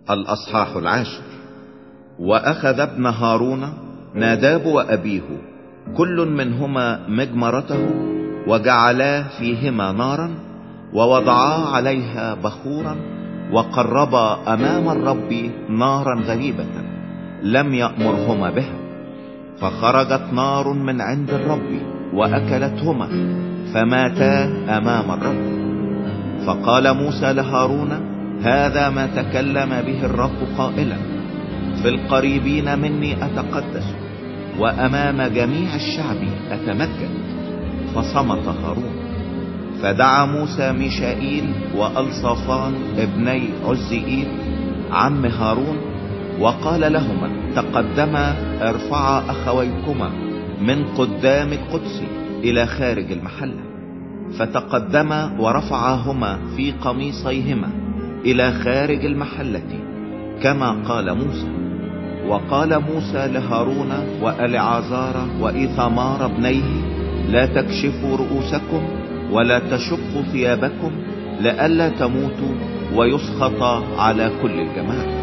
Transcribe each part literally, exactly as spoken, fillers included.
الأصحاح العاشر. وأخذ ابن هارون ناداب وأبيه كل منهما مجمرته، وجعلا فيهما نارا، ووضعا عليها بخورا، وقربا أمام الرب نارا غريبة لم يأمرهما بها. فخرجت نار من عند الرب وأكلتهما، فماتا أمام الرب. فقال موسى لهارون: هذا ما تكلم به الرب قائلا: في القريبين مني أتقدس، وأمام جميع الشعب أتمجد. فصمت هارون. فدعا موسى ميشائيل وألصافان ابني عزئيل عم هارون، وقال لهما: تقدما ارفعا أخويكما من قدام القدس إلى خارج المحلة. فتقدما ورفعاهما في قميصيهما إلى خارج المحلة كما قال موسى. وقال موسى لهارون وألعازار وإيثامار ابنيه: لا تكشفوا رؤوسكم ولا تشقوا ثيابكم، لئلا تموتوا ويسخط على كل الجماعة.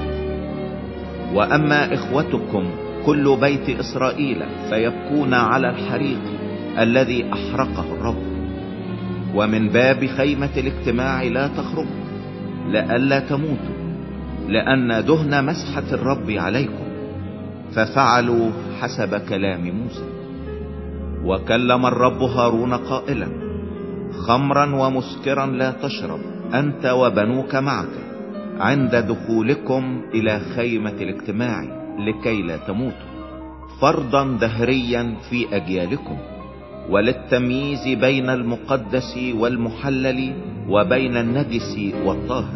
وأما إخوتكم كل بيت إسرائيل فيبكون على الحريق الذي أحرقه الرب. ومن باب خيمة الاجتماع لا تخرجوا، لئلا تموتوا، لأن دهن مسحة الرب عليكم. ففعلوا حسب كلام موسى. وكلم الرب هارون قائلا: خمرا ومسكرا لا تشرب أنت وبنوك معك عند دخولكم إلى خيمة الاجتماع، لكي لا تموتوا، فرضا دهريا في أجيالكم، وللتمييز بين المقدس والمحلل وبين النجس والطاهر،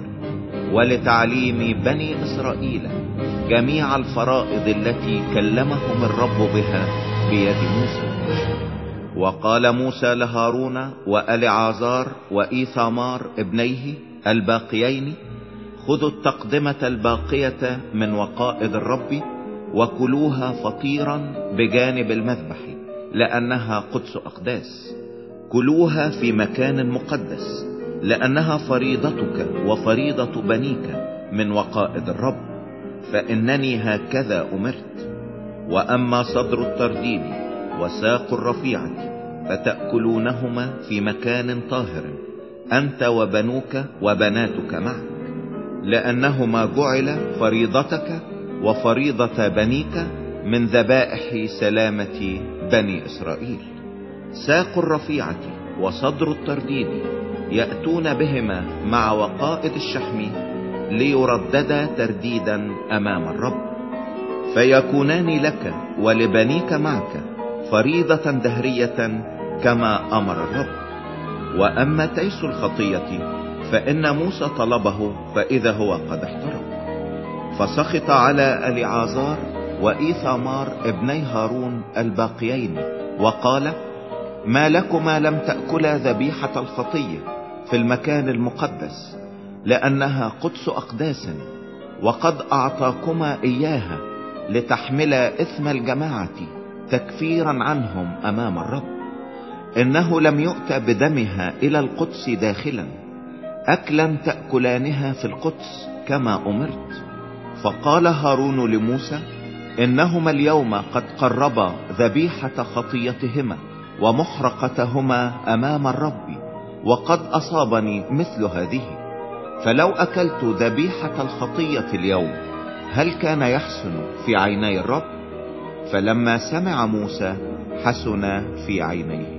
ولتعليم بني إسرائيل جميع الفرائض التي كلمهم الرب بها بيد موسى. وقال موسى لهارون وألعازار وإيثامار ابنيه الباقيين: خذوا التقدمة الباقية من وقائد الرب وكلوها فطيرا بجانب المذبح، لأنها قدس أقداس. كلوها في مكان مقدس، لأنها فريضتك وفريضة بنيك من وقائد الرب، فإنني هكذا أمرت. وأما صدر الترديد وساق الرفيعة فتأكلونهما في مكان طاهر أنت وبنوك وبناتك معك، لأنهما جعل فريضتك وفريضة بنيك من ذبائح سلامة بني إسرائيل. ساق الرفيعة وصدر الترديد يأتون بهما مع وقائد الشحم ليرددا ترديدا أمام الرب، فيكونان لك ولبنيك معك فريضة دهرية كما أمر الرب. وأما تيس الخطية فإن موسى طلبه، فإذا هو قد احترق. فسخط على ألعازار وإيثامار ابني هارون الباقيين وقال: ما لكما لم تأكلا ذبيحة الخطية في المكان المقدس، لأنها قدس أقداس، وقد أعطاكما إياها لتحملا إثم الجماعة تكفيرا عنهم أمام الرب. إنه لم يؤت بدمها إلى القدس داخلا، أكلا تأكلانها في القدس كما أمرت. فقال هارون لموسى: إنهما اليوم قد قربا ذبيحة خطيتهما ومحرقتهما أمام الرب، وقد أصابني مثل هذه. فلو أكلت ذبيحة الخطية اليوم هل كان يحسن في عيني الرب؟ فلما سمع موسى حسن في عينيه.